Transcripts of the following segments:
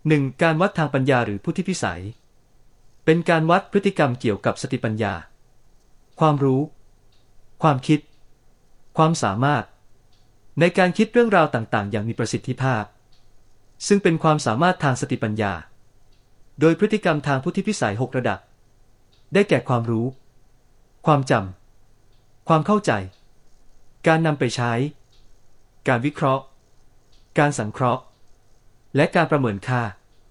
1. การวัดทางปัญญาหรือพุทธิพิสัยเป็นการวัดพฤติกรรมเกี่ยวกับสติปัญญาความรู้ความคิดความสามารถในการคิดเรื่องราวต่างๆอย่างมีประสิทธิภาพซึ่งเป็นความสามารถทางสติปัญญาโดยพฤติกรรมทางพุทธิพิสัย6ระดับได้แก่ความรู้ความจำความเข้าใจการนำไปใช้การวิเคราะห์การสังเคราะห์และการประเมินค่า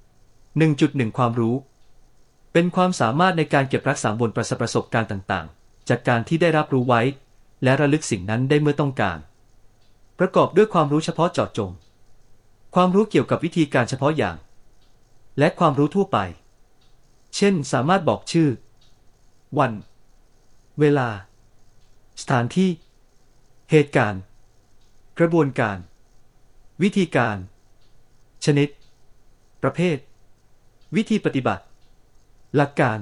1.1 ความรู้เป็นความสามารถในการเก็บรักษาบนประสบการณ์ต่างๆจากการที่ได้รับรู้ไว้และระลึกสิ่งนั้นได้เมื่อต้องการประกอบด้วยความรู้เฉพาะเจาะจงความรู้เกี่ยวกับวิธีการเฉพาะอย่างและความรู้ทั่วไปเช่นสามารถบอกชื่อวันเวลาสถานที่เหตุการณ์กระบวนการวิธีการชนิดประเภทวิธีปฏิบัติหลักการ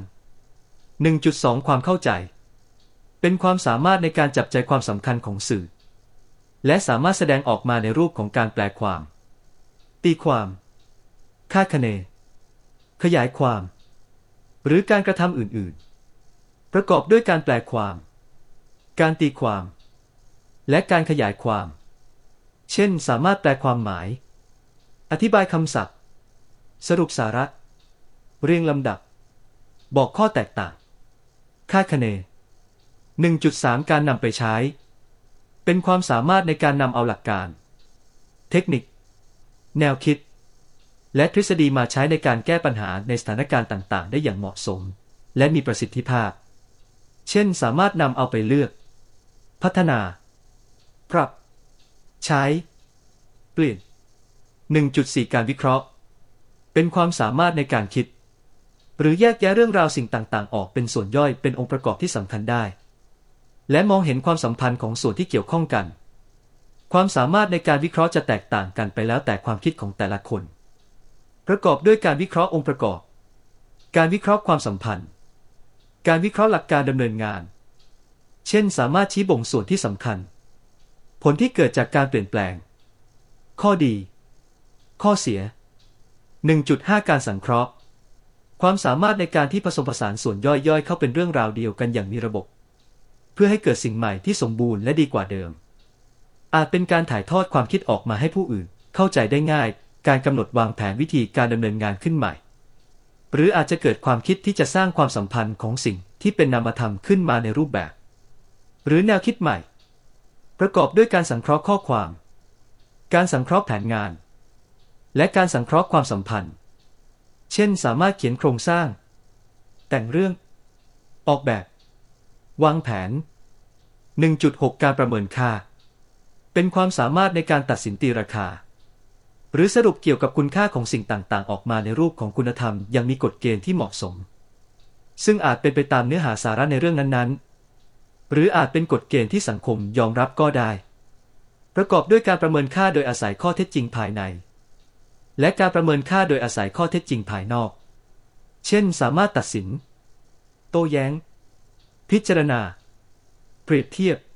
1.2 ความเข้าใจเป็นความสามารถในการจับใจความสำคัญของสื่อและสามารถแสดงออกมาในรูปของการแปลความตีความคาดคะเนขยายความหรือการกระทำอื่นๆประกอบด้วยการแปลความการตีความและการขยายความเช่นสามารถแปลความหมายอธิบายคำศัพท์สรุปสาระเรียงลำดับบอกข้อแตกต่างคาดคะเน 1.3 การนำไปใช้เป็นความสามารถในการนำเอาหลักการเทคนิคแนวคิดและทฤษฎีมาใช้ในการแก้ปัญหาในสถานการณ์ต่างๆได้อย่างเหมาะสมและมีประสิทธิภาพเช่นสามารถนำเอาไปเลือกพัฒนาปรับใช้เปลี่ยน 1.4 การวิเคราะห์เป็นความสามารถในการคิดหรือแยกแยะเรื่องราวสิ่งต่างๆออกเป็นส่วนย่อยเป็นองค์ประกอบที่สำคัญได้และมองเห็นความสัมพันธ์ของส่วนที่เกี่ยวข้องกันความสามารถในการวิเคราะห์จะแตกต่างกันไปแล้วแต่ความคิดของแต่ละคนประกอบด้วยการวิเคราะห์องค์ประกอบการวิเคราะห์ความสัมพันธ์การวิเคราะห์หลักการดำเนินงานเช่นสามารถชี้บ่งส่วนที่สำคัญผลที่เกิดจากการเปลี่ยนแปลงข้อดีข้อเสีย 1.5 การสังเคราะห์ความสามารถในการที่ผสมผสานส่วนย่อยๆเข้าเป็นเรื่องราวเดียวกันอย่างมีระบบเพื่อให้เกิดสิ่งใหม่ที่สมบูรณ์และดีกว่าเดิมอาจเป็นการถ่ายทอดความคิดออกมาให้ผู้อื่นเข้าใจได้ง่ายการกำหนดวางแผนวิธีการดำเนินงานขึ้นใหม่หรืออาจจะเกิดความคิดที่จะสร้างความสัมพันธ์ของสิ่งที่เป็นนามธรรมขึ้นมาในรูปแบบหรือแนวคิดใหม่ประกอบด้วยการสังเคราะห์ข้อความการสังเคราะห์แผนงานและการสังเคราะห์ความสัมพันธ์เช่นสามารถเขียนโครงสร้างแต่งเรื่องออกแบบวางแผน 1.6 การประเมินค่าเป็นความสามารถในการตัดสินตีราคาหรือสรุปเกี่ยวกับคุณค่าของสิ่งต่างๆออกมาในรูปของคุณธรรมยังมีกฎเกณฑ์ที่เหมาะสมซึ่งอาจเป็นไปตามเนื้อหาสาระในเรื่องนั้นๆหรืออาจเป็นกฎเกณฑ์ที่สังคมยอมรับก็ได้ประกอบด้วยการประเมินค่าโดยอาศัยข้อเท็จจริงภายในและการประเมินค่าโดยอาศัยข้อเท็จจริงภายนอกเช่นสามารถตัดสินโต้แย้งพิจารณาเปรียบเทียบ